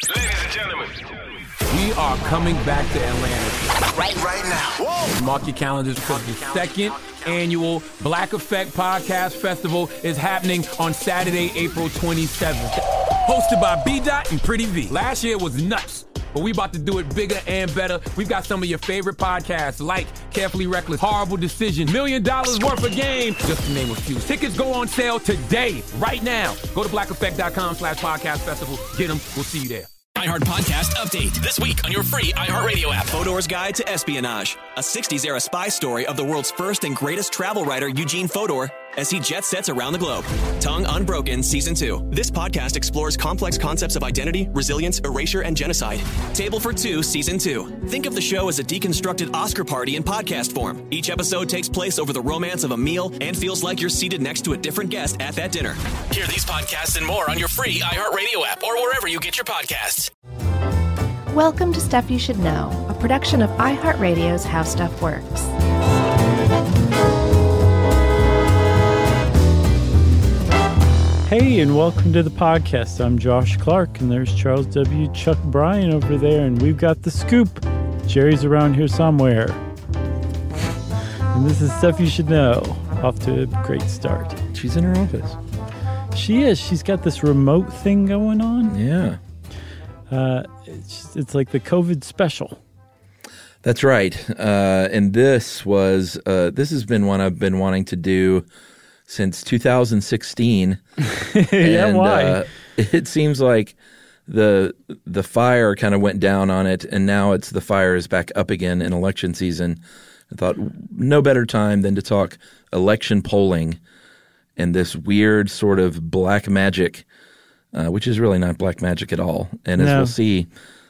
Ladies and gentlemen, we are coming back to Atlanta right now. Whoa. Mark your calendars because the second annual Black Effect Podcast Festival is happening on Saturday, April 27th. Hosted by B-Dot and Pretty V. Last year was nuts, but we about to do it bigger and better. We've got some of your favorite podcasts like Carefully Reckless, Horrible Decision, $1 Million Worth of Game, just to name a few. Tickets go on sale today, right now. Go to blackeffect.com/podcast festival. Get them. We'll see you there. iHeart Podcast Update. This week on your free iHeartRadio app. Fodor's Guide to Espionage. A 60s-era spy story of the world's first and greatest travel writer, Eugene Fodor, as he jet sets around the globe. Tongue Unbroken Season 2. This podcast explores complex concepts of identity, resilience, erasure, and genocide. Table for Two Season 2. Think of the show as a deconstructed Oscar party in podcast form. Each episode takes place over the romance of a meal and feels like you're seated next to a different guest at that dinner. Hear these podcasts and more on your free iHeartRadio app or wherever you get your podcasts. Welcome to Stuff You Should Know, a production of iHeartRadio's How Stuff Works. Hey, and welcome to the podcast. I'm Josh Clark, and there's Charles W. Chuck Bryan over there, and we've got the scoop. Jerry's around here somewhere. And this is Stuff You Should Know. Off to a great start. She's in her office. She is. She's got this remote thing going on. Yeah. It's like the COVID special. That's right. And this has been one I've been wanting to do since 2016. Yeah, why? It seems like the fire kind of went down on it, and now the fire is back up again in election season. I thought no better time than to talk election polling and this weird sort of black magic, which is really not black magic at all. And as we'll see,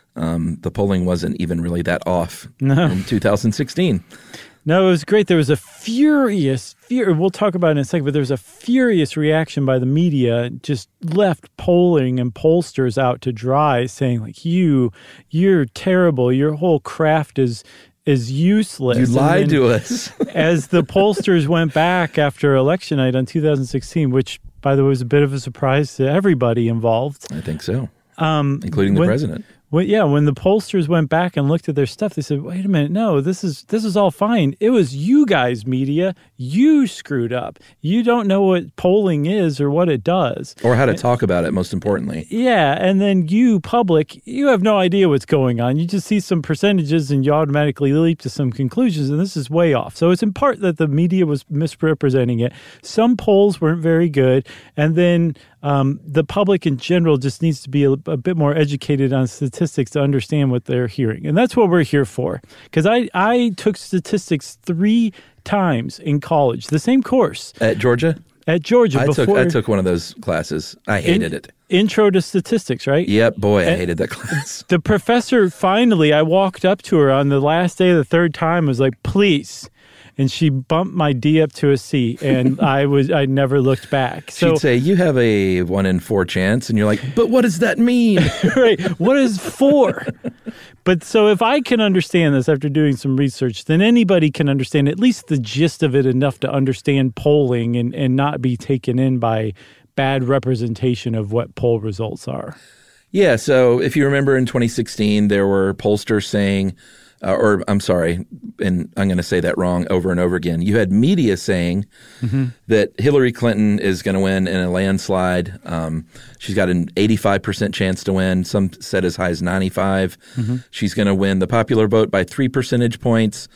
the polling wasn't even really that off in 2016. No, it was great. There was a furious, we'll talk about it in a second, but there was a furious reaction by the media, just left polling and pollsters out to dry, saying like, you're terrible. Your whole craft is useless. You lied to us. As the pollsters went back after election night on 2016, which, by the way, was a bit of a surprise to everybody involved. I think so, including the president. When the pollsters went back and looked at their stuff, they said, wait a minute, no, this is all fine. It was you guys, media. You screwed up. You don't know what polling is or what it does. Or how to talk about it, most importantly. Yeah, and then you, public, you have no idea what's going on. You just see some percentages and you automatically leap to some conclusions, and this is way off. So it's in part that the media was misrepresenting it. Some polls weren't very good, and then the public in general just needs to be a bit more educated on statistics to understand what they're hearing. And that's what we're here for. Because I took statistics 3 times in college, the same course. At Georgia? At Georgia. I took one of those classes. I hated it. Intro to Statistics, right? Yep, boy, I hated that class. The professor, finally, I walked up to her on the last day of the 3rd time, was like, please. And she bumped my D up to a C, and I never looked back. So, she'd say, you have a 1 in 4 chance, and you're like, but what does that mean? Right. What is 4? But so if I can understand this after doing some research, then anybody can understand at least the gist of it enough to understand polling and not be taken in by bad representation of what poll results are. Yeah, so if you remember in 2016, there were pollsters saying, and I'm going to say that wrong over and over again. You had media saying that Hillary Clinton is going to win in a landslide. She's got an 85% chance to win. Some said as high as 95. She's going to win the popular vote by 3 percentage points.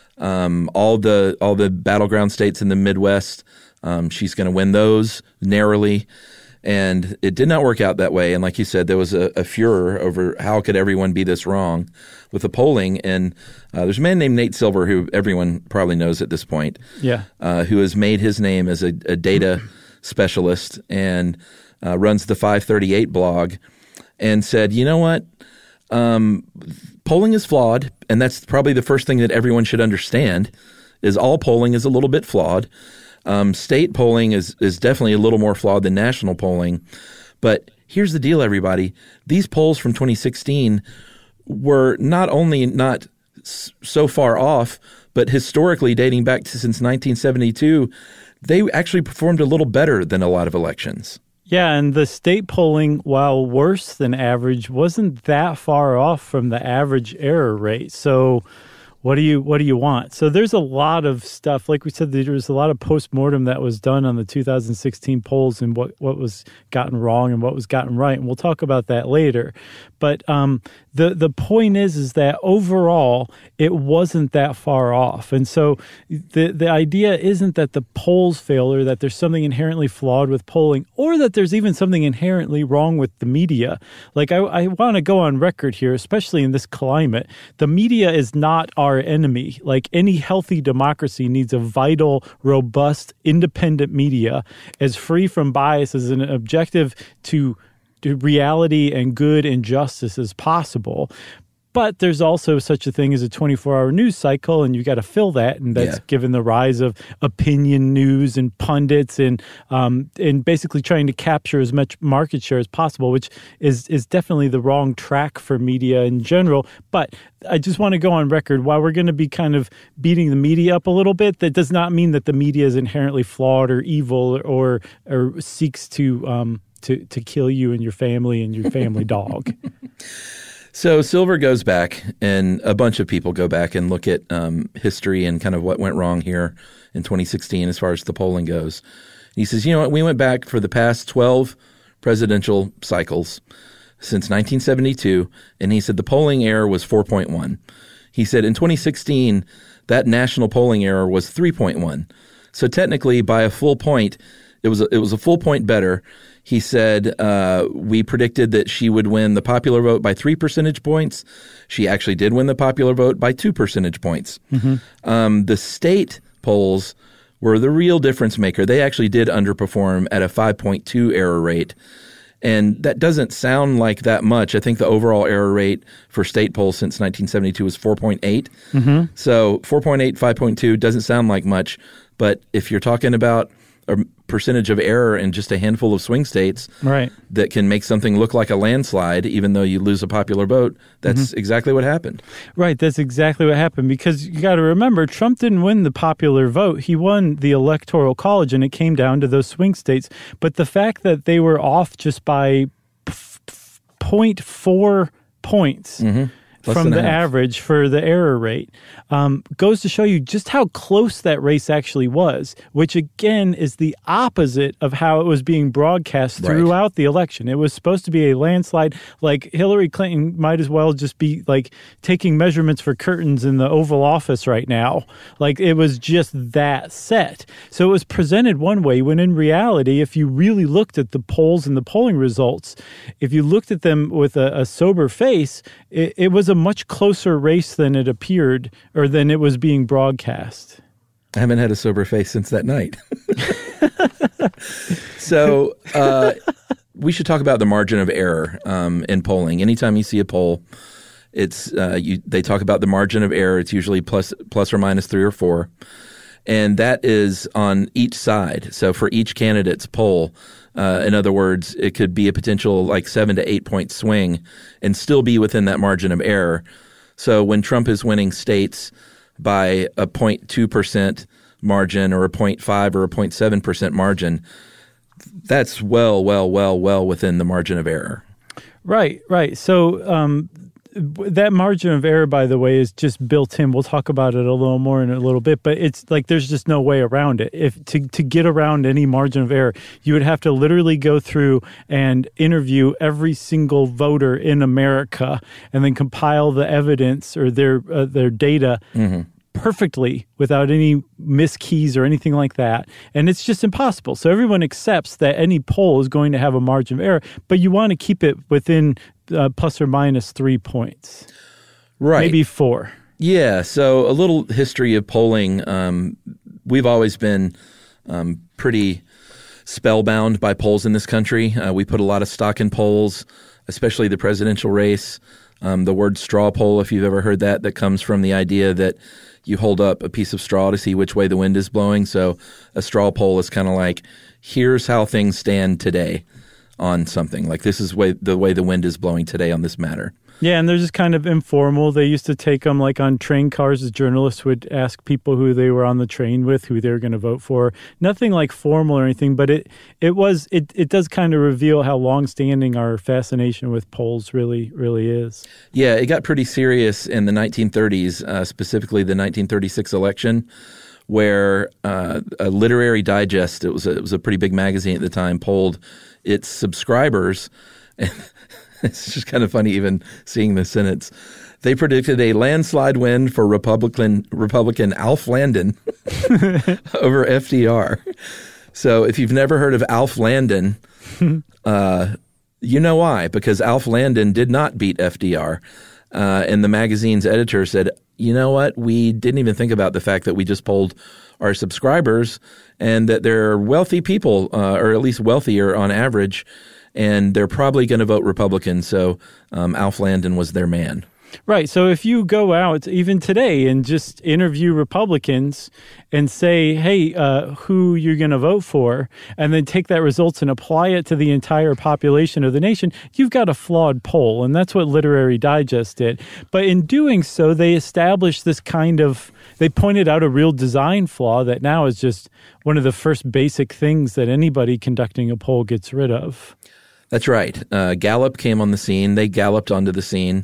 All the battleground states in the Midwest, she's going to win those narrowly. And it did not work out that way. And like you said, there was a furor over how could everyone be this wrong with the polling. And there's a man named Nate Silver, who everyone probably knows at this point, who has made his name as a data specialist and runs the 538 blog, and said, you know what? Polling is flawed, and that's probably the first thing that everyone should understand, is all polling is a little bit flawed. State polling is definitely a little more flawed than national polling. But here's the deal, everybody. These polls from 2016 were not only not so far off, but historically dating back to since 1972, they actually performed a little better than a lot of elections. Yeah, and the state polling, while worse than average, wasn't that far off from the average error rate. So what do you want? So there's a lot of stuff. Like we said, there was a lot of postmortem that was done on the 2016 polls and what was gotten wrong and what was gotten right. And we'll talk about that later. But the point is that overall, it wasn't that far off. And so the idea isn't that the polls fail or that there's something inherently flawed with polling or that there's even something inherently wrong with the media. Like I want to go on record here, especially in this climate. The media is not our enemy. Like any healthy democracy needs a vital, robust, independent media as free from bias as an objective to reality and good and justice as possible. But there's also such a thing as a 24-hour news cycle, and you got to fill that. And that's given the rise of opinion news and pundits and basically trying to capture as much market share as possible, which is definitely the wrong track for media in general. But I just want to go on record, while we're going to be kind of beating the media up a little bit, that does not mean that the media is inherently flawed or evil or seeks to kill you and your family dog. So Silver goes back, and a bunch of people go back and look at history and kind of what went wrong here in 2016 as far as the polling goes. He says, you know what, we went back for the past 12 presidential cycles since 1972, and he said the polling error was 4.1. He said in 2016, that national polling error was 3.1. So technically, by a full point, it was a full point better. He said, we predicted that she would win the popular vote by 3 percentage points. She actually did win the popular vote by 2 percentage points. Mm-hmm. The state polls were the real difference maker. They actually did underperform at a 5.2 error rate. And that doesn't sound like that much. I think the overall error rate for state polls since 1972 was 4.8. Mm-hmm. So 4.8, 5.2 doesn't sound like much. But if you're talking about a percentage of error in just a handful of swing states that can make something look like a landslide, even though you lose a popular vote, that's exactly what happened. Right. That's exactly what happened, because you got to remember, Trump didn't win the popular vote. He won the Electoral College, and it came down to those swing states. But the fact that they were off just by 0.4 points from the average for the error rate goes to show you just how close that race actually was, which again is the opposite of how it was being broadcast throughout the election. It was supposed to be a landslide. Like Hillary Clinton might as well just be like taking measurements for curtains in the Oval Office right now. Like it was just that set. So it was presented one way when in reality, if you really looked at the polls and the polling results, if you looked at them with a sober face, it was a much closer race than it appeared or than it was being broadcast. I haven't had a sober face since that night. So we should talk about the margin of error in polling. Anytime you see a poll, it's they talk about the margin of error. It's usually plus or minus 3 or 4. And that is on each side. So for each candidate's poll, in other words, it could be a potential like 7 to 8 point swing and still be within that margin of error. So when Trump is winning states by a 0.2% margin or a 0.5 or a 0.7% margin, that's well within the margin of error. Right. So that margin of error, by the way, is just built in. We'll talk about it a little more in a little bit, but it's like there's just no way around it. If to get around any margin of error, you would have to literally go through and interview every single voter in America and then compile the evidence or their data perfectly without any miskeys or anything like that. And it's just impossible. So everyone accepts that any poll is going to have a margin of error, but you want to keep it within plus or minus 3 points. Right. Maybe 4. Yeah. So a little history of polling. We've always been pretty spellbound by polls in this country. We put a lot of stock in polls, especially the presidential race. The word straw poll, if you've ever heard that comes from the idea that you hold up a piece of straw to see which way the wind is blowing. So a straw poll is kind of like, here's how things stand today on something. Like this is the way the wind is blowing today on this matter. Yeah, and they're just kind of informal. They used to take them like on train cars. The journalists would ask people who they were on the train with, who they were going to vote for. Nothing like formal or anything, but it does kind of reveal how longstanding our fascination with polls really is. Yeah, it got pretty serious in the 1930s, specifically the 1936 election, where a literary digest, it was a pretty big magazine at the time, polled its subscribers. And it's just kind of funny even seeing the sentence. They predicted a landslide win for Republican Alf Landon over FDR. So if you've never heard of Alf Landon, you know why, because Alf Landon did not beat FDR. And the magazine's editor said, you know what, we didn't even think about the fact that we just polled our subscribers and that they're wealthy people, or at least wealthier on average, and they're probably going to vote Republican. So Alf Landon was their man. Right. So if you go out even today and just interview Republicans and say, hey, who you're going to vote for, and then take that results and apply it to the entire population of the nation, you've got a flawed poll. And that's what Literary Digest did. But in doing so, they established this they pointed out a real design flaw that now is just one of the first basic things that anybody conducting a poll gets rid of. That's right. Gallup came on the scene. They galloped onto the scene.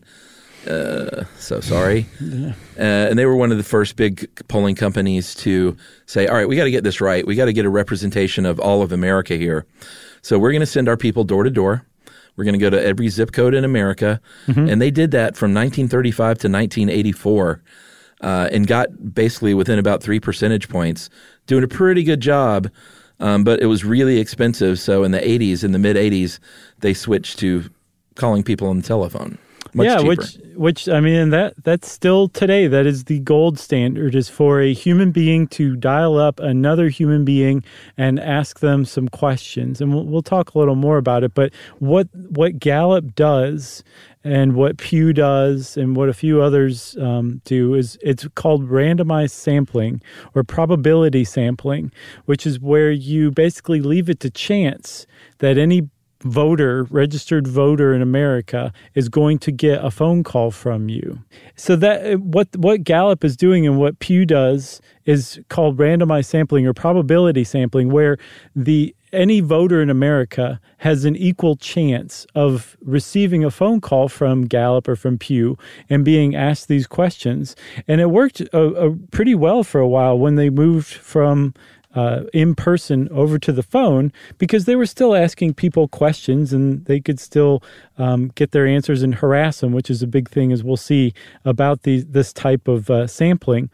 So sorry. Yeah. And they were one of the first big polling companies to say, all right, we got to get this right. We got to get a representation of all of America here. So we're going to send our people door to door. We're going to go to every zip code in America. Mm-hmm. And they did that from 1935 to 1984 and got basically within about 3 percentage points, doing a pretty good job. But it was really expensive. So in the 80s, in the mid-80s, they switched to calling people on the telephone. Much cheaper. which I mean, that's still today. That is the gold standard, is for a human being to dial up another human being and ask them some questions. And we'll talk a little more about it. But what Gallup does and what Pew does and what a few others do is it's called randomized sampling or probability sampling, which is where you basically leave it to chance that any registered voter in America is going to get a phone call from you. So that what Gallup is doing and what Pew does is called randomized sampling or probability sampling, where any voter in America has an equal chance of receiving a phone call from Gallup or from Pew and being asked these questions. And it worked pretty well for a while when they moved from in person over to the phone, because they were still asking people questions and they could still get their answers and harass them, which is a big thing, as we'll see about this type of sampling.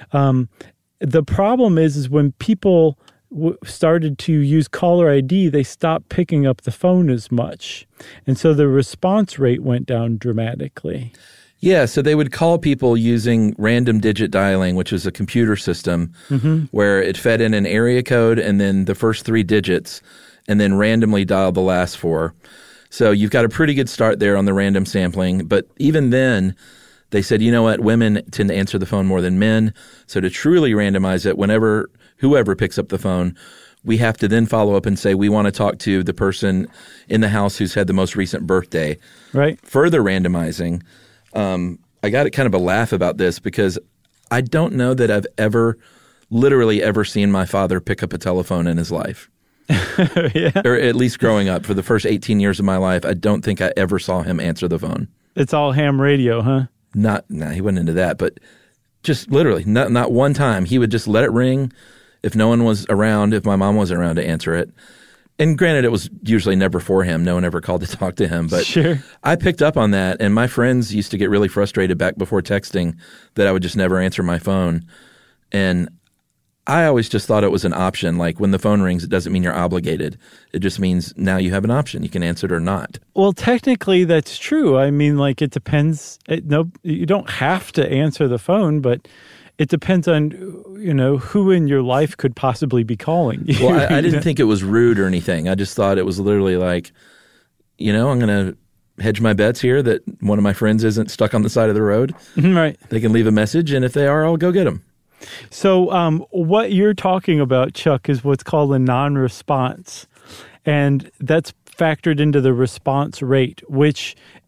The problem is when people started to use caller ID, they stopped picking up the phone as much. And so the response rate went down dramatically. Yeah, so they would call people using random digit dialing, which is a computer system where it fed in an area code and then the first 3 digits and then randomly dialed the last 4. So you've got a pretty good start there on the random sampling. But even then, they said, you know what, women tend to answer the phone more than men. So to truly randomize it, whoever picks up the phone, we have to then follow up and say, we want to talk to the person in the house who's had the most recent birthday. Right. Further randomizing. I got kind of a laugh about this because I don't know that I've literally ever seen my father pick up a telephone in his life. Yeah. Or at least growing up. For the first 18 years of my life, I don't think I ever saw him answer the phone. It's all ham radio, huh? He wasn't into that, but just literally not one time. He would just let it ring if no one was around, if my mom wasn't around to answer it. And granted, it was usually never for him. No one ever called to talk to him. But sure. I picked up on that, and my friends used to get really frustrated back before texting that I would just never answer my phone. And I always just thought it was an option. Like when the phone rings, it doesn't mean you're obligated. It just means now you have an option. You can answer it or not. Well, technically, that's true. I mean, like it depends. You don't have to answer the phone, but it depends on, who in your life could possibly be calling you. Well, I didn't think it was rude or anything. I just thought it was literally like, I'm going to hedge my bets here that one of my friends isn't stuck on the side of the road. Right. They can leave a message, and if they are, I'll go get them. So what you're talking about, Chuck, is what's called a non-response. And that's factored into the response rate, which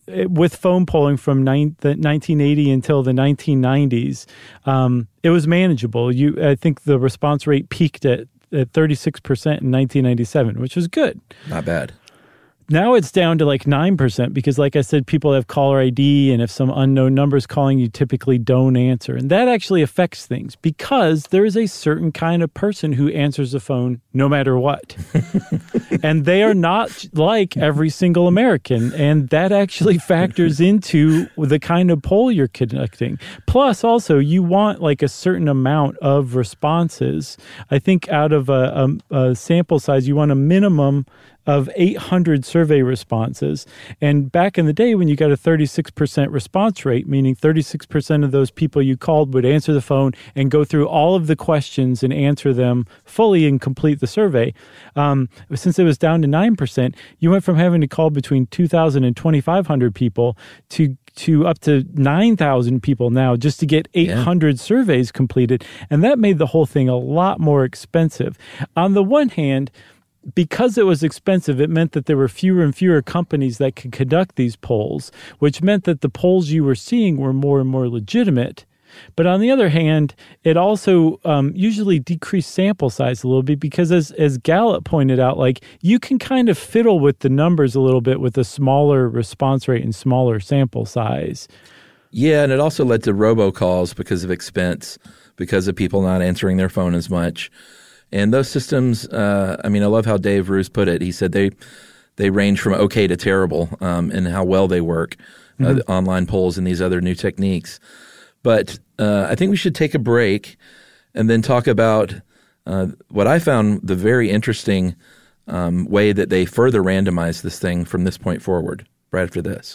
with phone polling from the 1980 until the 1990s, it was manageable. I think the response rate peaked at 36% in 1997, which was good. Not bad. Now it's down to like 9% because, like I said, people have caller ID, and if some unknown number is calling, you typically don't answer. And that actually affects things because there is a certain kind of person who answers the phone no matter what. And they are not like every single American. And that actually factors into the kind of poll you're conducting. Plus, also, you want like a certain amount of responses. I think out of a sample size, you want a minimum of 800 survey responses. And back in the day when you got a 36% response rate, meaning 36% of those people you called would answer the phone and go through all of the questions and answer them fully and complete the survey. Since it was down to 9%, you went from having to call between 2,000 and 2,500 people to up to 9,000 people now just to get 800 surveys completed. And that made the whole thing a lot more expensive. On the one hand, because it was expensive, it meant that there were fewer and fewer companies that could conduct these polls, which meant that the polls you were seeing were more and more legitimate. But on the other hand, it also usually decreased sample size a little bit because, as Gallup pointed out, like you can kind of fiddle with the numbers a little bit with a smaller response rate and smaller sample size. Yeah, and it also led to robocalls because of expense, because of people not answering their phone as much. And those systems, I love how Dave Roos put it. He said they range from okay to terrible in how well they work, the online polls and these other new techniques. But I think we should take a break and then talk about what I found the very interesting way that they further randomize this thing from this point forward, right after this.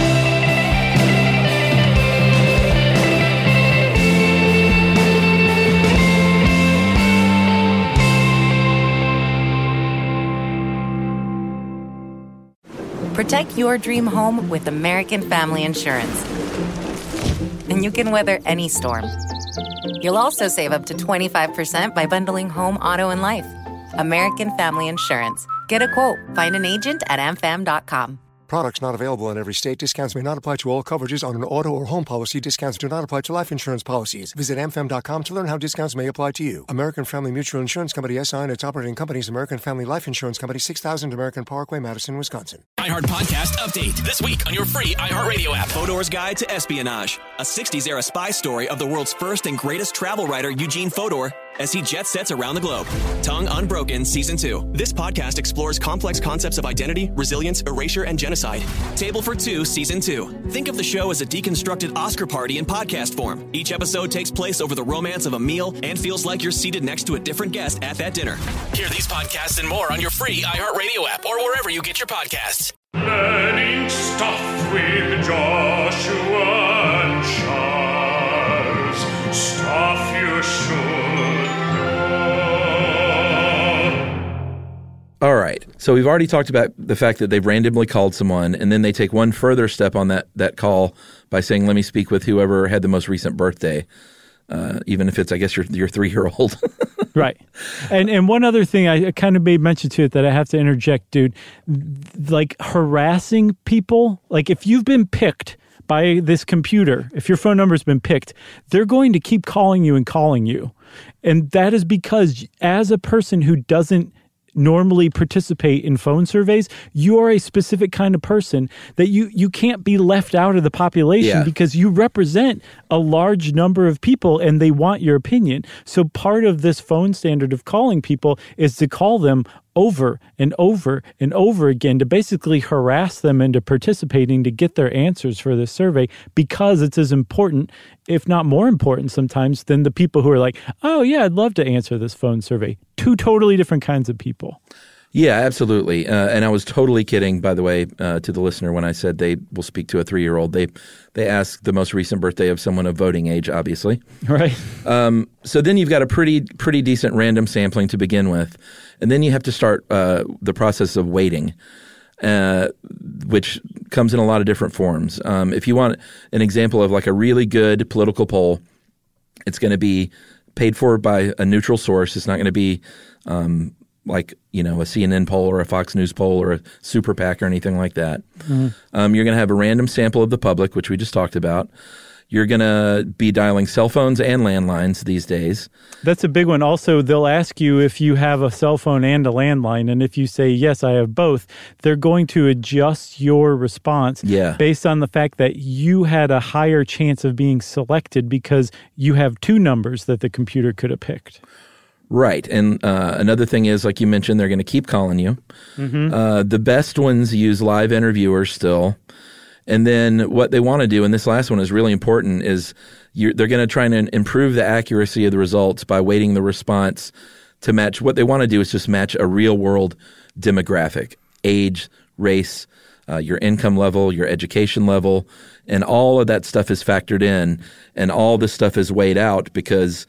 Protect your dream home with American Family Insurance. And you can weather any storm. You'll also save up to 25% by bundling home, auto, and life. American Family Insurance. Get a quote. Find an agent at amfam.com. Products not available in every state. Discounts may not apply to all coverages on an auto or home policy. Discounts do not apply to life insurance policies. Visit amfam.com to learn how discounts may apply to you. American Family Mutual Insurance Company, SI, and its operating companies, American Family Life Insurance Company, 6000 American Parkway, Madison, Wisconsin. iHeart Podcast Update. This week on your free iHeartRadio app. Fodor's Guide to Espionage. A 60s-era spy story of the world's first and greatest travel writer, Eugene Fodor, as he jet sets around the globe. Tongue Unbroken Season 2. This podcast explores complex concepts of identity, resilience, erasure, and genocide. Table for Two Season 2. Think of the show as a deconstructed Oscar party in podcast form. Each episode takes place over the romance of a meal and feels like you're seated next to a different guest at that dinner. Hear these podcasts and more on your free iHeartRadio app or wherever you get your podcasts. Learning stuff with Joshua and Charles. Stuff you should. All right. So we've already talked about the fact that they've randomly called someone, and then they take one further step on that call by saying, let me speak with whoever had the most recent birthday, even if it's, I guess, your 3-year-old. Right. And one other thing I kind of made mention to it that I have to interject, dude, like harassing people, like if you've been picked by this computer, if your phone number's been picked, they're going to keep calling you and calling you. And that is because as a person who doesn't normally participate in phone surveys, you are a specific kind of person that you can't be left out of the population because you represent a large number of people and they want your opinion. So part of this phone standard of calling people is to call them over and over and over again to basically harass them into participating to get their answers for this survey, because it's as important, if not more important sometimes, than the people who are like, oh yeah, I'd love to answer this phone survey. Two totally different kinds of people. Yeah, absolutely. And I was totally kidding, by the way, to the listener when I said they will speak to a 3-year-old. They ask the most recent birthday of someone of voting age, obviously. Right. So then you've got a pretty decent random sampling to begin with. And then you have to start the process of weighting, which comes in a lot of different forms. If you want an example of like a really good political poll, it's going to be paid for by a neutral source. It's not going to be like, a CNN poll or a Fox News poll or a super PAC or anything like that. You're going to have a random sample of the public, which we just talked about. You're going to be dialing cell phones and landlines these days. That's a big one. Also, they'll ask you if you have a cell phone and a landline. And if you say, yes, I have both, they're going to adjust your response based on the fact that you had a higher chance of being selected because you have two numbers that the computer could have picked. Right. And another thing is, like you mentioned, they're going to keep calling you. The best ones use live interviewers still. And then what they want to do, and this last one is really important, is they're going to try and improve the accuracy of the results by weighting the response to match. What they want to do is just match a real-world demographic, age, race, your income level, your education level, and all of that stuff is factored in, and all this stuff is weighed out because,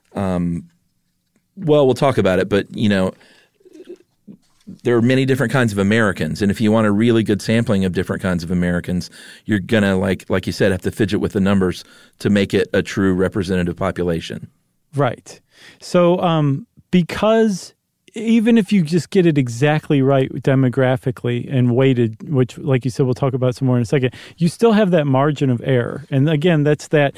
we'll talk about it, but, there are many different kinds of Americans, and if you want a really good sampling of different kinds of Americans, you're going to, like you said, have to fidget with the numbers to make it a true representative population. Right. So because even if you just get it exactly right demographically and weighted, which, like you said, we'll talk about some more in a second, you still have that margin of error. And again, that's that,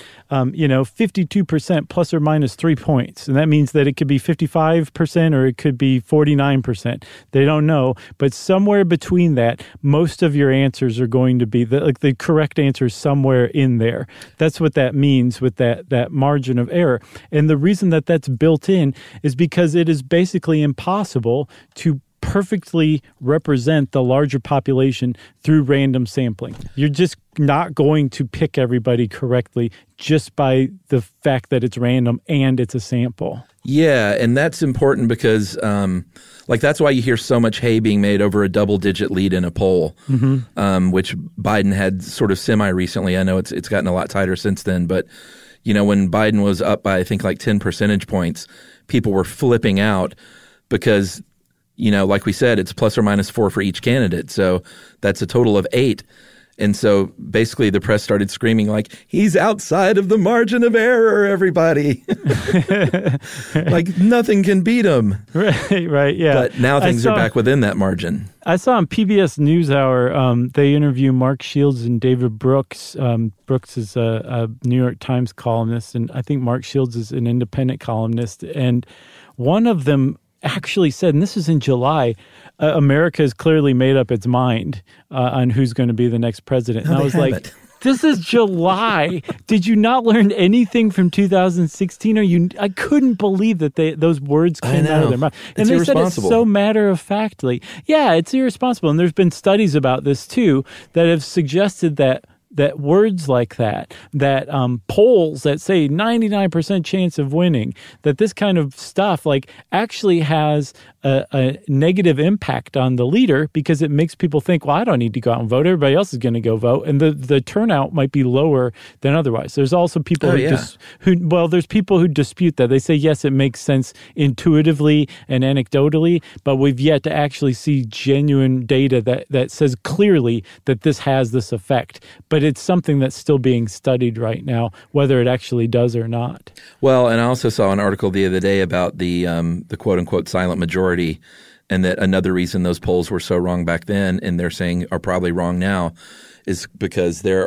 52% plus or minus 3 points. And that means that it could be 55% or it could be 49%. They don't know. But somewhere between that, most of your answers are going to be the correct answer is somewhere in there. That's what that means with that margin of error. And the reason that that's built in is because it is basically impossible to perfectly represent the larger population through random sampling. You're just not going to pick everybody correctly just by the fact that it's random and it's a sample. Yeah, and that's important because that's why you hear so much hay being made over a double-digit lead in a poll, which Biden had sort of semi-recently. I know it's gotten a lot tighter since then, but when Biden was up by, I think, like 10 percentage points, people were flipping out because, like we said, it's plus or minus 4 for each candidate. So that's a total of 8. And so basically the press started screaming like, he's outside of the margin of error, everybody. Like nothing can beat him. Right, yeah. But now things are back within that margin. I saw on PBS NewsHour, they interview Mark Shields and David Brooks. Brooks is a New York Times columnist, and I think Mark Shields is an independent columnist. And one of them actually said, and this is in July, America has clearly made up its mind on who's going to be the next president. And I was like, this is July. Did you not learn anything from 2016? I couldn't believe that those words came out of their mouth. And they said it so matter-of-factly. Yeah, it's irresponsible. And there's been studies about this, too, that have suggested that words like that polls that say 99% chance of winning, that this kind of stuff actually has a negative impact on the leader because it makes people think, well, I don't need to go out and vote. Everybody else is going to go vote. And the turnout might be lower than otherwise. There's also people there's people who dispute that. They say, yes, it makes sense intuitively and anecdotally, but we've yet to actually see genuine data that says clearly that this has this effect. But it's something that's still being studied right now, whether it actually does or not. Well, and I also saw an article the other day about the quote-unquote silent majority, and that another reason those polls were so wrong back then, and they're saying are probably wrong now, is because they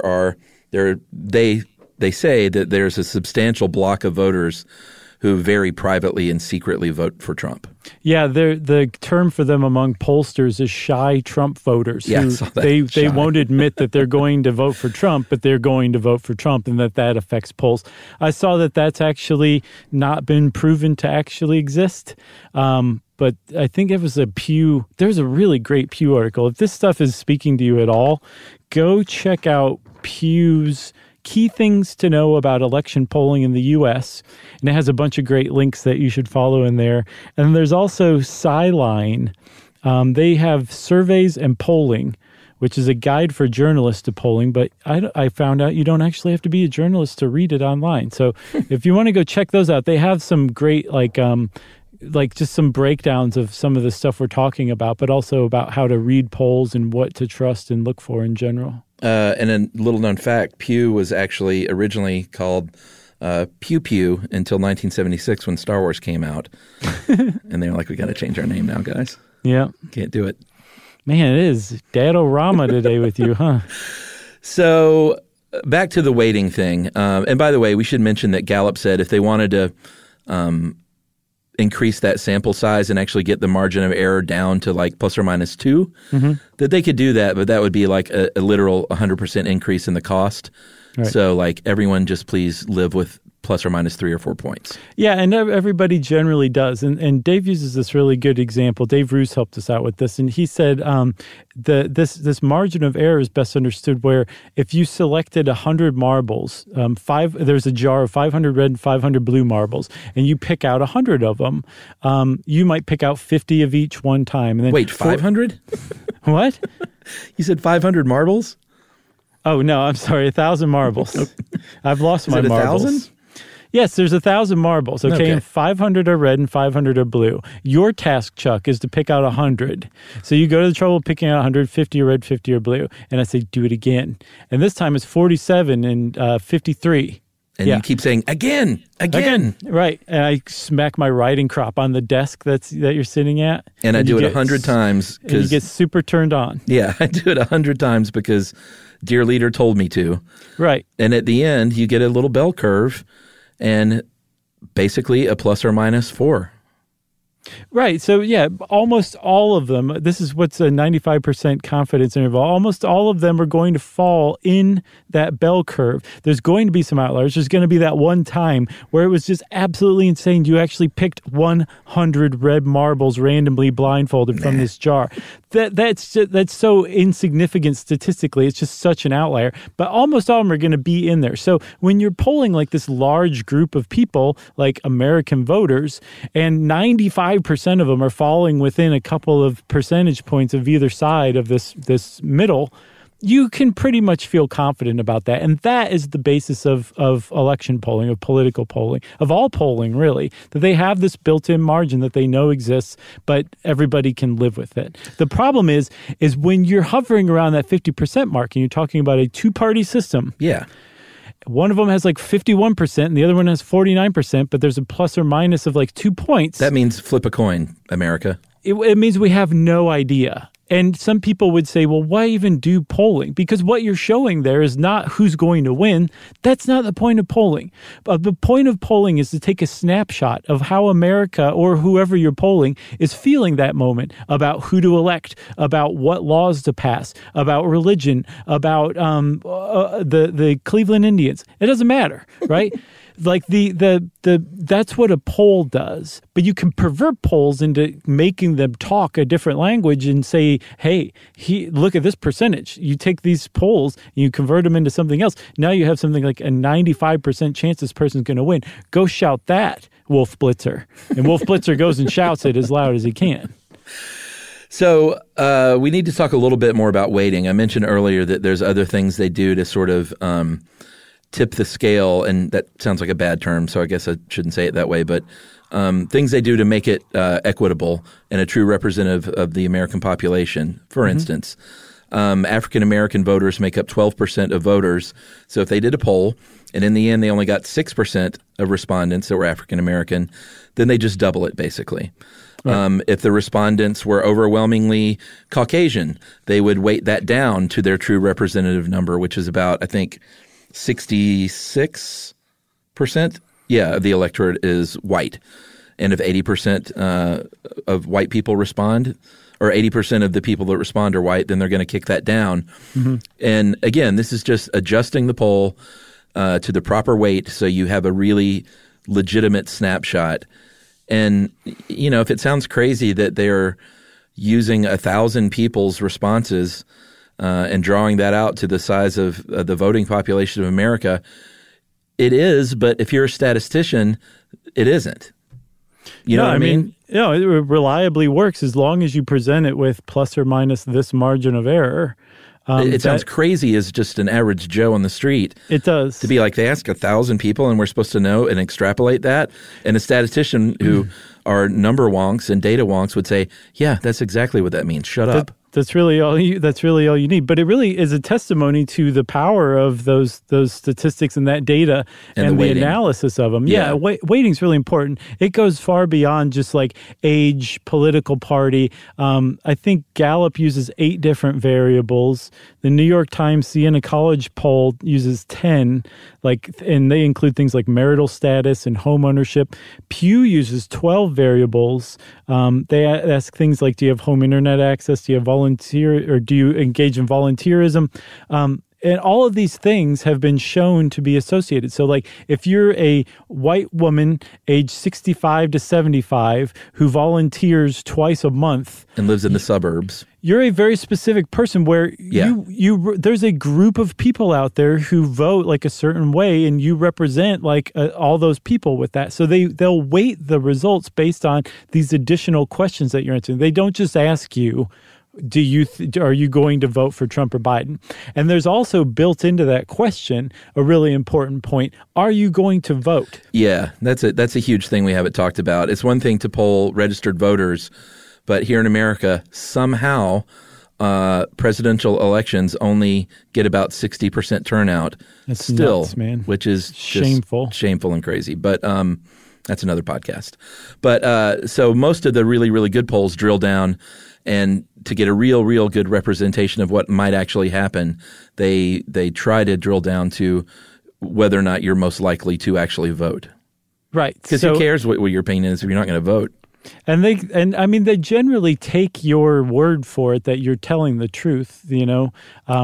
say that there's a substantial block of voters who very privately and secretly vote for Trump. Yeah, the term for them among pollsters is shy Trump voters. Yeah, they won't admit that they're going to vote for Trump, but they're going to vote for Trump, and that affects polls. I saw that that's actually not been proven to actually exist. But I think it was there's a really great Pew article. If this stuff is speaking to you at all, go check out Pew's Key Things to Know About Election Polling in the U.S., and it has a bunch of great links that you should follow in there. And there's also Sciline. They have Surveys and Polling, which is a guide for journalists to polling, but I found out you don't actually have to be a journalist to read it online. So if you want to go check those out, they have some great just some breakdowns of some of the stuff we're talking about, but also about how to read polls and what to trust and look for in general. And a little known fact, Pew was actually originally called Pew Pew until 1976 when Star Wars came out. And they're like, we got to change our name now, guys. Yeah. Can't do it. Man, it is Dad-O-Rama today with you, huh? So back to the weighting thing. And by the way, we should mention that Gallup said if they wanted to increase that sample size and actually get the margin of error down to like plus or minus 2, that they could do that, but that would be like a literal 100% increase in the cost. Right. So like everyone just please live with plus or minus 3 or 4 points. Yeah, and everybody generally does. And Dave uses this really good example. Dave Roos helped us out with this, and he said this margin of error is best understood where if you selected 100 marbles, there's a jar of 500 red and 500 blue marbles, and you pick out 100 of them, you might pick out 50 of each one time. And then wait, 500? What? You said 500 marbles? Oh, no, I'm sorry, 1,000 marbles. I've lost my marbles. 1,000? Yes, there's 1,000 marbles, okay? And 500 are red and 500 are blue. Your task, Chuck, is to pick out 100. So you go to the trouble of picking out 100, 50 are red, 50 are blue. And I say, do it again. And this time it's 47 and 53. And you keep saying, again. Right. And I smack my writing crop on the desk that you're sitting at. And I do it 100 times. And you get super turned on. Yeah, I do it 100 times because dear leader told me to. Right. And at the end, you get a little bell curve and basically a plus or minus 4. Right. So, yeah, almost all of them, this is what's a 95% confidence interval. Almost all of them are going to fall in that bell curve. There's going to be some outliers. There's going to be that one time where it was just absolutely insane. You actually picked 100 red marbles randomly blindfolded from this jar. That's so insignificant statistically. It's just such an outlier. But almost all of them are going to be in there. So when you're polling like this large group of people, like American voters, and 95% of them are falling within a couple of percentage points of either side of this middle, you can pretty much feel confident about that. And that is the basis of election polling, of political polling, of all polling, really, that they have this built-in margin that they know exists, but everybody can live with it. The problem is when you're hovering around that 50% mark and you're talking about a two-party system. Yeah. One of them has like 51% and the other one has 49%, but there's a plus or minus of like 2 points. That means flip a coin, America. It means we have no idea. And some people would say, well, why even do polling? Because what you're showing there is not who's going to win. That's not the point of polling. But the point of polling is to take a snapshot of how America or whoever you're polling is feeling that moment about who to elect, about what laws to pass, about religion, about the Cleveland Indians. It doesn't matter, right? Like that's what a poll does. But you can pervert polls into making them talk a different language and say, hey, look at this percentage. You take these polls and you convert them into something else. Now you have something like a 95% chance this person's going to win. Go shout that, Wolf Blitzer. And Wolf Blitzer goes and shouts it as loud as he can. So we need to talk a little bit more about weighting. I mentioned earlier that there's other things they do to sort of tip the scale, and that sounds like a bad term, so I guess I shouldn't say it that way, but things they do to make it equitable and a true representative of the American population. For instance, African-American voters make up 12% of voters. So if they did a poll and in the end they only got 6% of respondents that were African-American, then they just double it basically. Right. If the respondents were overwhelmingly Caucasian, they would weight that down to their true representative number, which is about, I think, 66% of the electorate is white. And if 80% of white people respond, or 80% of the people that respond are white, then they're going to kick that down. And again, this is just adjusting the poll to the proper weight so you have a really legitimate snapshot. And, you know, if it sounds crazy that they're using 1,000 people's responses and drawing that out to the size of the voting population of America, it is. But if you're a statistician, it isn't. You know what I mean? It reliably works as long as you present it with plus or minus this margin of error. It sounds crazy as just an average Joe on the street. It does. To be like, they ask 1,000 people and we're supposed to know and extrapolate that. And a statistician who are number wonks and data wonks would say, yeah, that's exactly what that means. Shut up. That's really all you need. But it really is a testimony to the power of those statistics and that data and the analysis of them. Yeah, weighting's really important. It goes far beyond just like age, political party. I think Gallup uses 8 different variables. The New York Times Siena College poll uses 10, and they include things like marital status and home ownership. Pew uses 12 variables. They ask things like, do you have home internet access? Do you have volunteer, or do you engage in volunteerism? And all of these things have been shown to be associated. So like if you're a white woman age 65 to 75 who volunteers twice a month and lives in the suburbs, you're a very specific person where you there's a group of people out there who vote like a certain way, and you represent like all those people with that. So they'll weight the results based on these additional questions that you're answering. They don't just ask you, are you going to vote for Trump or Biden? And there's also built into that question a really important point. Are you going to vote? Yeah, that's a huge thing we haven't talked about. It's one thing to poll registered voters, but here in America, somehow presidential elections only get about 60% turnout. That's still, nuts, man. Which is shameful and crazy. But that's another podcast. But so most of the really, really good polls drill down, and to get a real good representation of what might actually happen, they try to drill down to whether or not you're most likely to actually vote. Right. Because who cares what your opinion is if you're not going to vote? And they generally take your word for it that you're telling the truth, you know.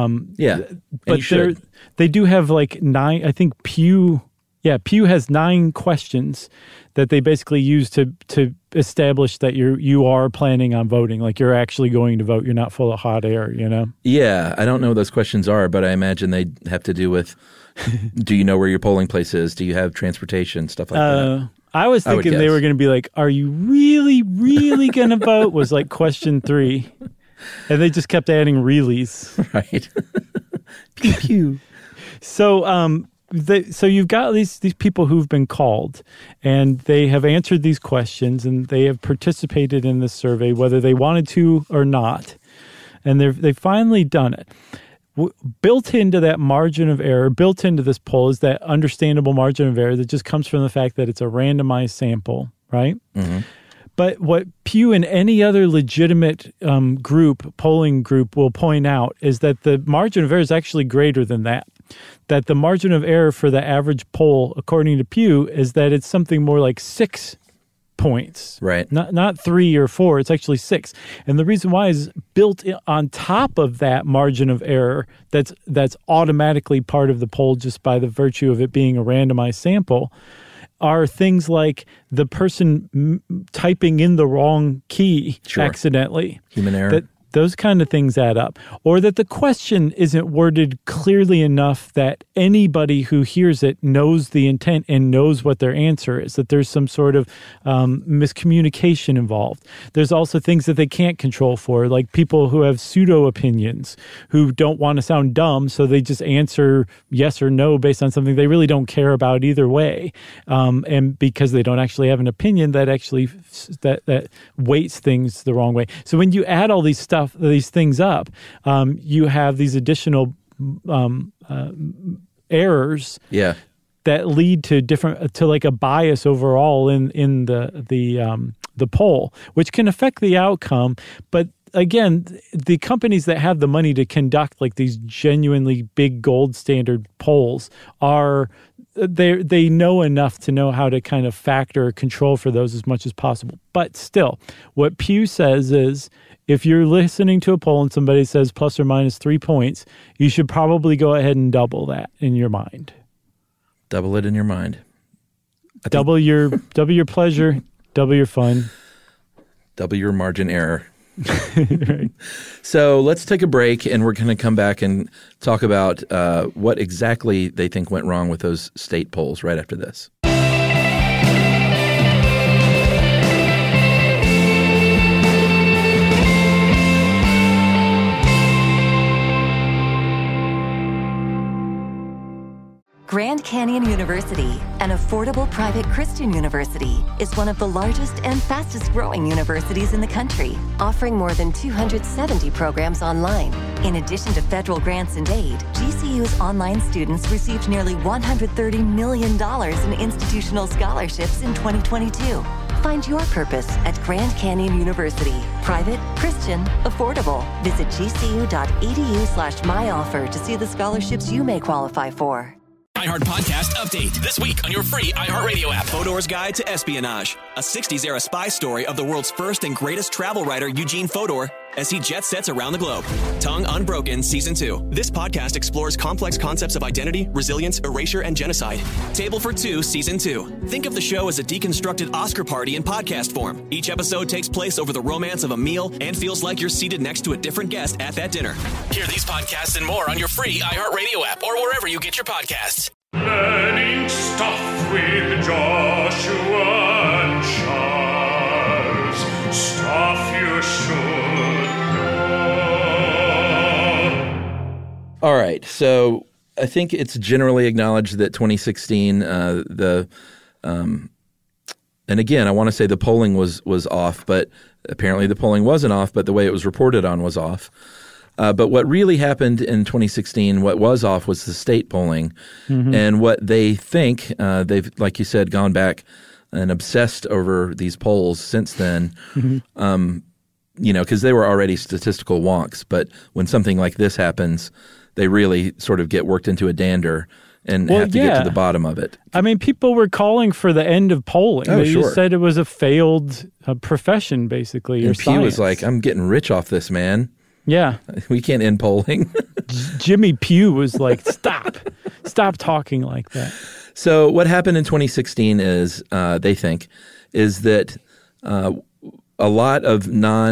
But they do have like 9. I think Pew has 9 questions that they basically use to establish that you are planning on voting, like you're actually going to vote. You're not full of hot air, you know? Yeah, I don't know what those questions are, but I imagine they have to do with, do you know where your polling place is? Do you have transportation, stuff like that? I was thinking they were going to be like, are you really, really going to vote? Was like question 3. And they just kept adding reallys. Right. Pew, pew. So you've got these people who've been called, and they have answered these questions, and they have participated in this survey, whether they wanted to or not, and they've finally done it. Built into that margin of error, built into this poll, is that understandable margin of error that just comes from the fact that it's a randomized sample, right? Mm-hmm. But what Pew and any other legitimate polling group will point out is that the margin of error is actually greater than that. That the margin of error for the average poll, according to Pew, is that it's something more like 6 points. Right. Not 3 or 4. It's actually 6. And the reason why is built on top of that margin of error that's automatically part of the poll just by the virtue of it being a randomized sample are things like the person typing in the wrong key accidentally. Human error. Those kind of things add up. Or that the question isn't worded clearly enough that anybody who hears it knows the intent and knows what their answer is, that there's some sort of miscommunication involved. There's also things that they can't control for, like people who have pseudo-opinions, who don't want to sound dumb, so they just answer yes or no based on something they really don't care about either way. And because they don't actually have an opinion, that actually that weights things the wrong way. So when you add all these things up, you have these additional errors that lead to like a bias overall in the poll, which can affect the outcome. But again, the companies that have the money to conduct like these genuinely big gold standard polls they know enough to know how to kind of factor or control for those as much as possible. But still, what Pew says is, if you're listening to a poll and somebody says plus or minus 3 points, you should probably go ahead and double that in your mind. Double it in your mind. Double your pleasure, double your fun. Double your margin error. Right. So let's take a break, and we're going to come back and talk about what exactly they think went wrong with those state polls right after this. Grand Canyon University, an affordable private Christian university, is one of the largest and fastest growing universities in the country, offering more than 270 programs online. In addition to federal grants and aid, GCU's online students received nearly $130 million in institutional scholarships in 2022. Find your purpose at Grand Canyon University. Private, Christian, affordable. Visit gcu.edu/myoffer to see the scholarships you may qualify for. iHeart Podcast Update. This week on your free iHeartRadio app. Fodor's Guide to Espionage, a 60s-era spy story of the world's first and greatest travel writer, Eugene Fodor, as he jet sets around the globe. Tongue Unbroken Season 2. This podcast explores complex concepts of identity, resilience, erasure, and genocide. Table for Two Season 2. Think of the show as a deconstructed Oscar party in podcast form. Each episode takes place over the romance of a meal and feels like you're seated next to a different guest at that dinner. Hear these podcasts and more on your free iHeartRadio app or wherever you get your podcasts. Learning stuff with Joshua and Charles. Stuff you should know. All right, so I think it's generally acknowledged that 2016, and again, I want to say the polling was off, but apparently the polling wasn't off, but the way it was reported on was off. But what really happened in 2016, what was off, was the state polling. Mm-hmm. And what they think, they've, like you said, gone back and obsessed over these polls since then, mm-hmm. Because they were already statistical wonks. But when something like this happens, they really sort of get worked into a dander and have to get to the bottom of it. I mean, people were calling for the end of polling. They said it was a failed profession, basically. And Pew was like, I'm getting rich off this, man. Yeah. We can't end polling. Jimmy Pew was like, stop talking like that. So what happened in 2016 is, they think, is that a lot of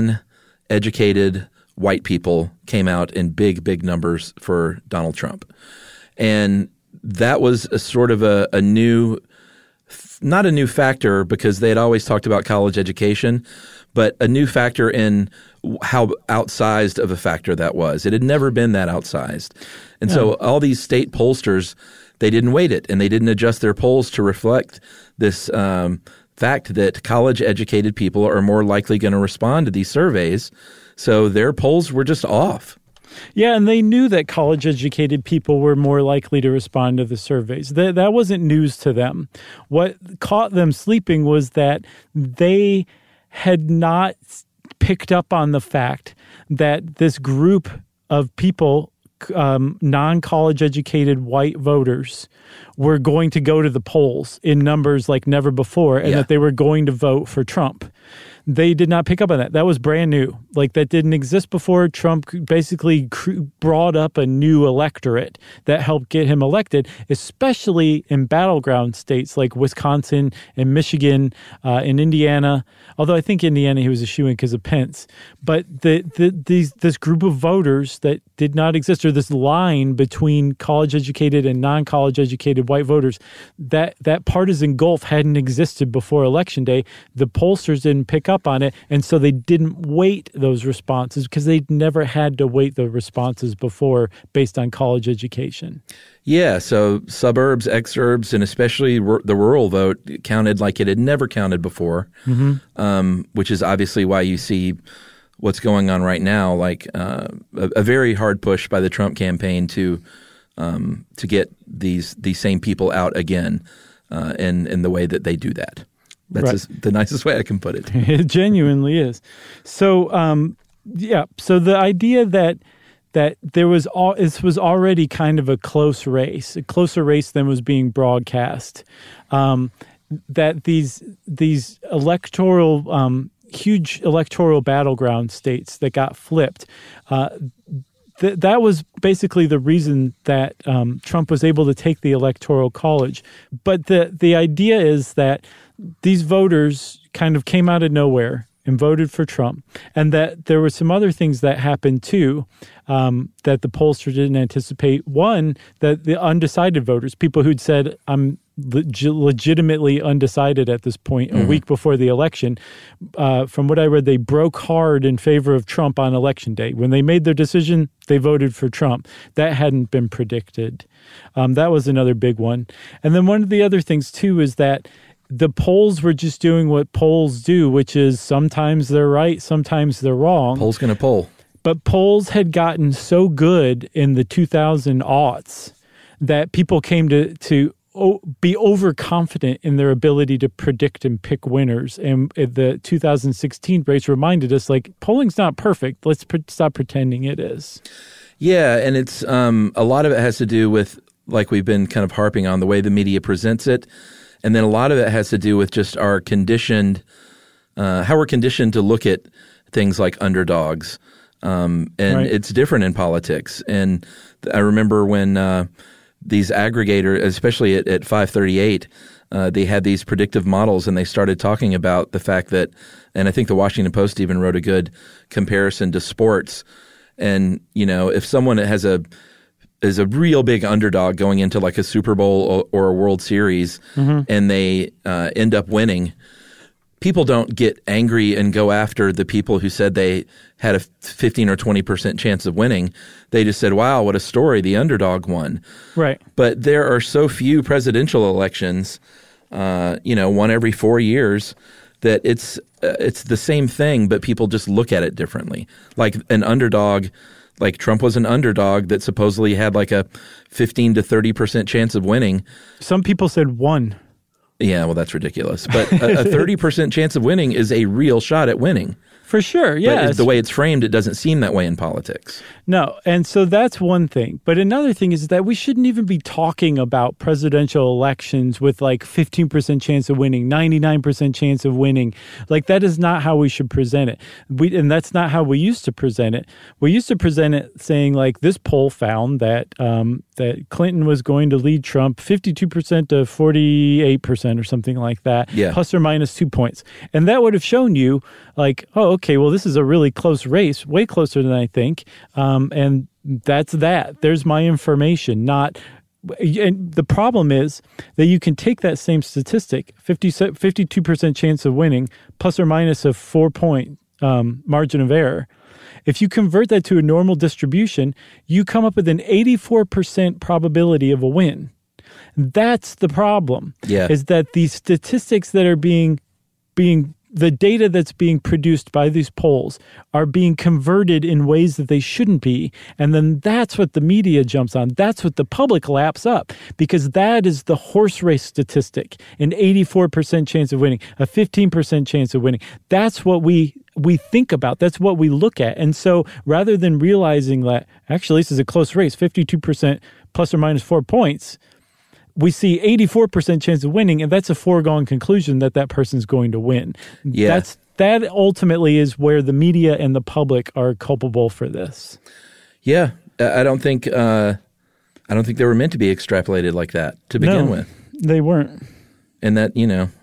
non-educated white people came out in big, big numbers for Donald Trump. And that was a sort of a new, not a new factor because they had always talked about college education, but a new factor in how outsized of a factor that was. It had never been that outsized. And so all these state pollsters, they didn't weight it, and they didn't adjust their polls to reflect this fact that college-educated people are more likely going to respond to these surveys. So their polls were just off. Yeah, and they knew that college-educated people were more likely to respond to the surveys. That wasn't news to them. What caught them sleeping was that they had not picked up on the fact that this group of people, non-college educated white voters, were going to go to the polls in numbers like never before, and that they were going to vote for Trump. They did not pick up on that. That was brand new. Like, that didn't exist before. Trump basically brought up a new electorate that helped get him elected, especially in battleground states like Wisconsin and Michigan, in Indiana. Although I think Indiana he was a shoo-in because of Pence. But this group of voters that did not exist, or this line between college-educated and non-college-educated white voters, that partisan gulf hadn't existed before Election Day. The pollsters didn't pick up on it, and so they didn't weight those responses because they'd never had to weight the responses before based on college education. Yeah, so suburbs, exurbs, and especially the rural vote counted like it had never counted before, which is obviously why you see what's going on right now, like a very hard push by the Trump campaign to get these same people out again in the way that they do that. That's the nicest way I can put it. It genuinely is. So, so the idea that there was this was already kind of a closer race than was being broadcast. That these electoral huge electoral battleground states that got flipped. That was basically the reason that Trump was able to take the Electoral College. But the idea is that these voters kind of came out of nowhere and voted for Trump, and that there were some other things that happened too that the pollster didn't anticipate. One, that the undecided voters, people who'd said, I'm legitimately undecided at this point, a week before the election. From what I read, they broke hard in favor of Trump on election day. When they made their decision, they voted for Trump. That hadn't been predicted. That was another big one. And then one of the other things, too, is that the polls were just doing what polls do, which is sometimes they're right, sometimes they're wrong. Poll's going to poll. But polls had gotten so good in the 2000 aughts that people came to be overconfident in their ability to predict and pick winners. And the 2016 race reminded us, like, polling's not perfect. Let's stop pretending it is. Yeah, and it's a lot of it has to do with, like we've been kind of harping on, the way the media presents it. And then a lot of it has to do with just our conditioned, how we're conditioned to look at things like underdogs. And it's different in politics. And I remember when these aggregators, especially at 538, they had these predictive models, and they started talking about the fact that, and I think the Washington Post even wrote a good comparison to sports. And, if someone is a real big underdog going into like a Super Bowl or a World Series, and they end up winning, people don't get angry and go after the people who said they had a 15 or 20% chance of winning. They just said, wow, what a story. The underdog won. Right. But there are so few presidential elections, one every 4 years, that it's the same thing, but people just look at it differently. Like an underdog, like Trump was an underdog that supposedly had like a 15 to 30% chance of winning. Some people said 1. Yeah, well, that's ridiculous. But a 30% chance of winning is a real shot at winning. For sure, yeah. But the way it's framed, it doesn't seem that way in politics. No, and so that's one thing. But another thing is that we shouldn't even be talking about presidential elections with like 15% chance of winning, 99% chance of winning. Like, that is not how we should present it. And that's not how we used to present it. We used to present it saying, like, this poll found that that Clinton was going to lead Trump 52% to 48% or something like that, plus or minus 2 points. And that would have shown you, like, oh, okay, well, this is a really close race, way closer than I think. And that's that. There's my information. And the problem is that you can take that same statistic, 52% chance of winning, plus or minus a 4-point margin of error. If you convert that to a normal distribution, you come up with an 84% probability of a win. That's the problem. Is that these statistics that are being the data that's being produced by these polls are being converted in ways that they shouldn't be. And then that's what the media jumps on. That's what the public laps up, because that is the horse race statistic, an 84% chance of winning, a 15% chance of winning. That's what we think about. That's what we look at. And so rather than realizing that actually this is a close race, 52% plus or minus 4 points, we see 84% chance of winning, and that's a foregone conclusion that person's going to win. Yeah. That ultimately is where the media and the public are culpable for this. Yeah, I don't think they were meant to be extrapolated like that to begin with. They weren't. And that,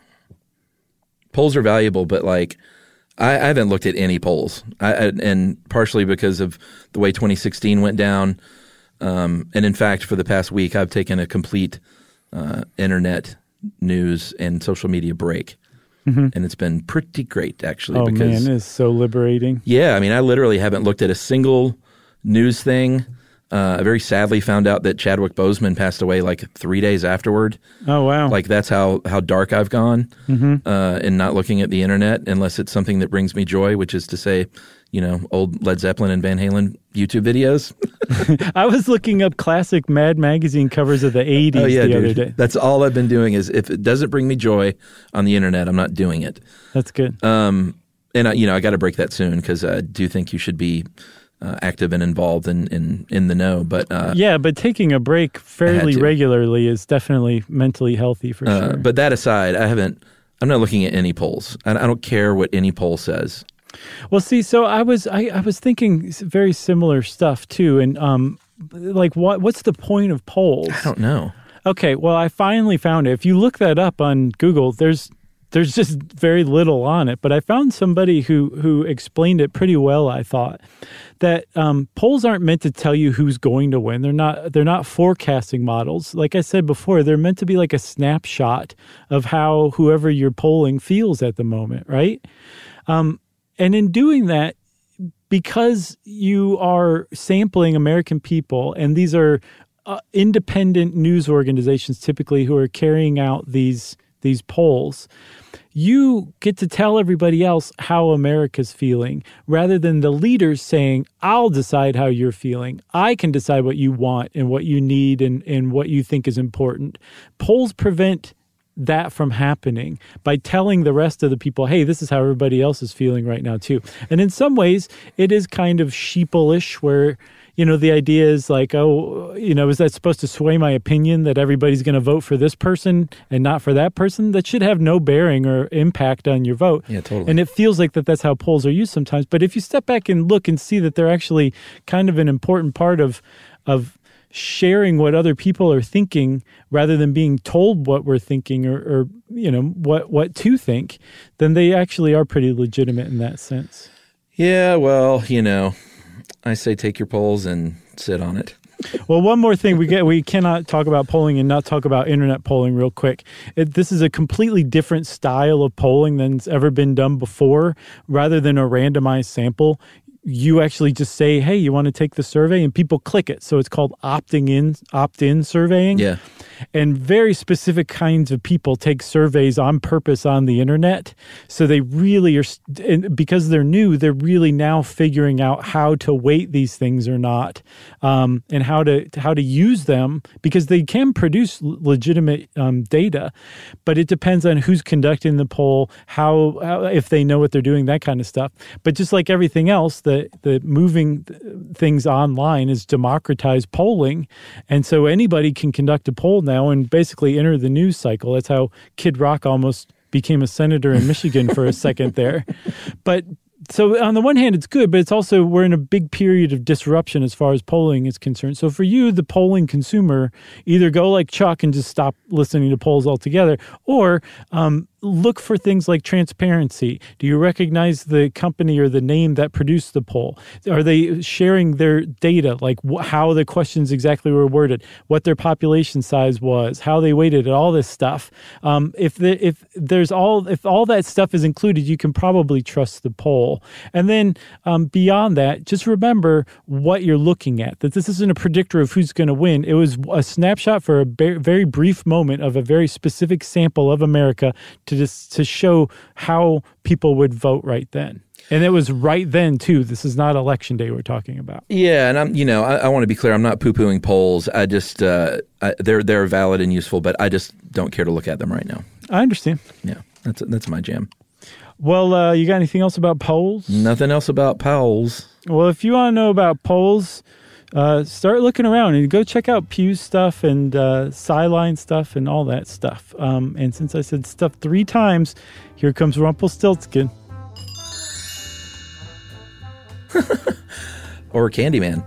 polls are valuable, but like I haven't looked at any polls, and partially because of the way 2016 went down. And in fact, for the past week, I've taken a complete internet news and social media break. And it's been pretty great, actually. Oh, because, man, it's so liberating. Yeah, I mean, I literally haven't looked at a single news thing. I very sadly found out that Chadwick Boseman passed away like 3 days afterward. Oh, wow. Like, that's how dark I've gone in not looking at the internet unless it's something that brings me joy, which is to say, old Led Zeppelin and Van Halen YouTube videos. I was looking up classic Mad Magazine covers of the 80s the other day. That's all I've been doing is if it doesn't bring me joy on the internet, I'm not doing it. That's good. And, I got to break that soon because I do think you should be active and involved in the know. But but taking a break fairly regularly is definitely mentally healthy for sure. But that aside, I'm not looking at any polls. I don't care what any poll says. Well, see, so I was thinking very similar stuff too, and what's the point of polls? I don't know. Okay, well, I finally found it. If you look that up on Google, there's there's just very little on it. But I found somebody who explained it pretty well, I thought, that polls aren't meant to tell you who's going to win. They're not forecasting models. Like I said before, they're meant to be like a snapshot of how whoever you're polling feels at the moment, right? And in doing that, because you are sampling American people, and these are independent news organizations typically who are carrying out these polls, you get to tell everybody else how America's feeling rather than the leaders saying, I'll decide how you're feeling. I can decide what you want and what you need and what you think is important. Polls prevent that from happening by telling the rest of the people, hey, this is how everybody else is feeling right now too. And in some ways, it is kind of sheepleish where, the idea is like, is that supposed to sway my opinion that everybody's going to vote for this person and not for that person? That should have no bearing or impact on your vote. Yeah, totally. And it feels like that's how polls are used sometimes. But if you step back and look and see that they're actually kind of an important part of sharing what other people are thinking rather than being told what we're thinking or what to think, then they actually are pretty legitimate in that sense. Yeah, well, I say take your polls and sit on it. Well, one more thing. We cannot talk about polling and not talk about internet polling real quick. This is a completely different style of polling than's ever been done before. Rather than a randomized sample, you actually just say, hey, you want to take the survey? And people click it. So it's called opt-in surveying. Yeah. And very specific kinds of people take surveys on purpose on the internet. So they really are, and because they're new, they're really now figuring out how to weight these things or not, and how to use them, because they can produce legitimate data, but it depends on who's conducting the poll, how if they know what they're doing, that kind of stuff. But just like everything else, the moving things online is democratized polling, and so anybody can conduct a poll now and basically enter the news cycle. That's how Kid Rock almost became a senator in Michigan for a second there. But so on the one hand, it's good, but it's also we're in a big period of disruption as far as polling is concerned. So for you, the polling consumer, either go like Chuck and just stop listening to polls altogether, or look for things like transparency. Do you recognize the company or the name that produced the poll? Are they sharing their data, like how the questions exactly were worded, what their population size was, how they weighted it, all this stuff? If all that stuff is included, you can probably trust the poll. And then beyond that, just remember what you're looking at, that this isn't a predictor of who's going to win. It was a snapshot for a very brief moment of a very specific sample of America to show how people would vote right then. And it was right then, too. This is not election day we're talking about. Yeah, and I want to be clear. I'm not poo-pooing polls. I just they're valid and useful, but I just don't care to look at them right now. I understand. Yeah, that's my jam. Well, you got anything else about polls? Nothing else about polls. Well, if you want to know about polls, start looking around and go check out Pew's stuff and Sideline stuff and all that stuff. And since I said stuff 3 times, here comes Rumpelstiltskin. Or Candyman.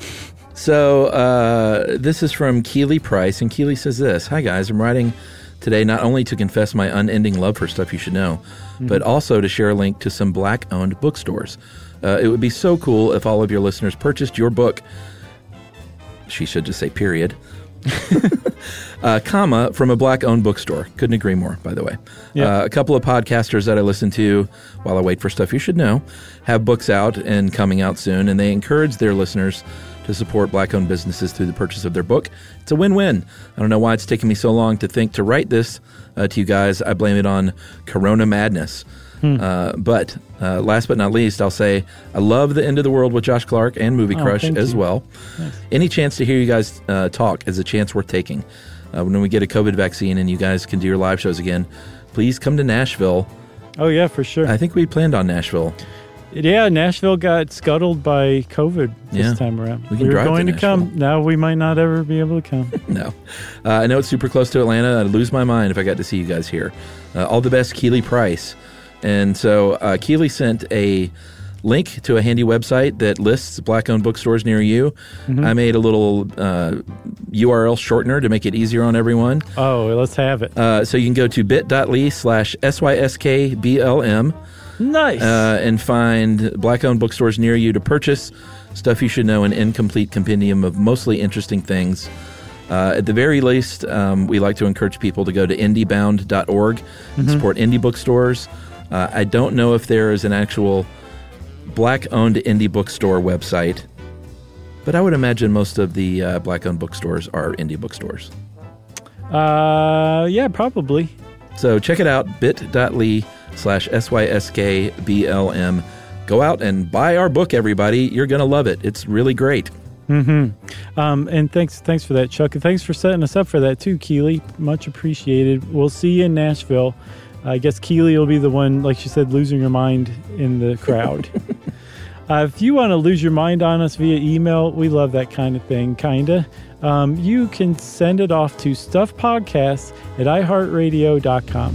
So this is from Keely Price, and Keely says this: Hi guys, I'm writing today not only to confess my unending love for Stuff You Should Know, but also to share a link to some Black-owned bookstores. It would be so cool if all of your listeners purchased your book. She should just say period. Comma, from a Black-owned bookstore. Couldn't agree more, by the way. Yep. A couple of podcasters that I listen to while I wait for Stuff You Should Know have books out and coming out soon, and they encourage their listeners to support Black-owned businesses through the purchase of their book. It's a win-win. I don't know why it's taken me so long to write this to you guys. I blame it on Corona madness. But last but not least, I'll say I love The End of the World with Josh Clark and Movie Crush as well. Nice. Any chance to hear you guys talk is a chance worth taking. When we get a COVID vaccine and you guys can do your live shows again, please come to Nashville. Oh, yeah, for sure. I think we planned on Nashville. Yeah, Nashville got scuttled by COVID this time around. We were going to come. Now we might not ever be able to come. No. I know it's super close to Atlanta. I'd lose my mind if I got to see you guys here. All the best, Keely Price. And so Keely sent a link to a handy website that lists Black-owned bookstores near you. I made a little URL shortener to make it easier on everyone. Oh, let's have it. So you can go to bit.ly/SYSKBLM. Nice. And find Black-owned bookstores near you to purchase Stuff You Should Know, an incomplete compendium of mostly interesting things. At the very least, we like to encourage people to go to indiebound.org and support indie bookstores. I don't know if there is an actual Black-owned indie bookstore website, but I would imagine most of the Black-owned bookstores are indie bookstores. Yeah, probably. So check it out, bit.ly/SYSKBLM. Go out and buy our book, everybody. You're going to love it. It's really great. And thanks for that, Chuck. And thanks for setting us up for that, too, Keely. Much appreciated. We'll see you in Nashville. I guess Keely will be the one, like she said, losing her mind in the crowd. If you want to lose your mind on us via email, we love that kind of thing, kinda. You can send it off to stuffpodcasts@iheartradio.com.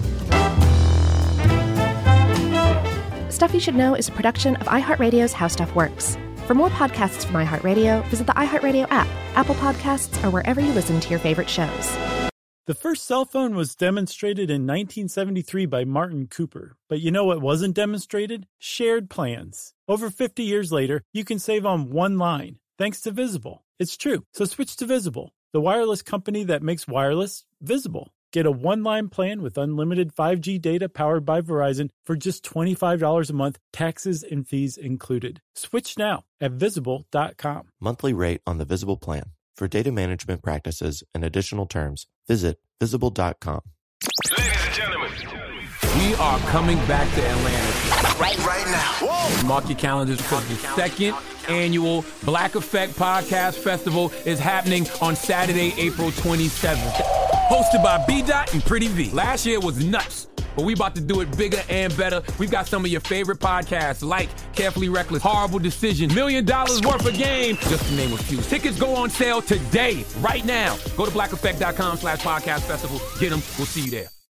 Stuff You Should Know is a production of iHeartRadio's How Stuff Works. For more podcasts from iHeartRadio, visit the iHeartRadio app, Apple Podcasts, or wherever you listen to your favorite shows. The first cell phone was demonstrated in 1973 by Martin Cooper. But you know what wasn't demonstrated? Shared plans. Over 50 years later, you can save on one line, thanks to Visible. It's true. So switch to Visible, the wireless company that makes wireless visible. Get a one-line plan with unlimited 5G data powered by Verizon for just $25 a month, taxes and fees included. Switch now at Visible.com. Monthly rate on the Visible plan. For data management practices and additional terms, visit Visible.com. Ladies and gentlemen, We are coming back to Atlanta. Right now. Whoa. Mark your calendars because the second annual Black Effect Podcast Festival is happening on Saturday, April 27th. Hosted by B-Dot and Pretty V. Last year was nuts, but we about to do it bigger and better. We've got some of your favorite podcasts like Carefully Reckless, Horrible Decision, $1 Million Worth of Game, just to name a few. Tickets go on sale today, right now. Go to blackeffect.com/podcast festival. Get them. We'll see you there.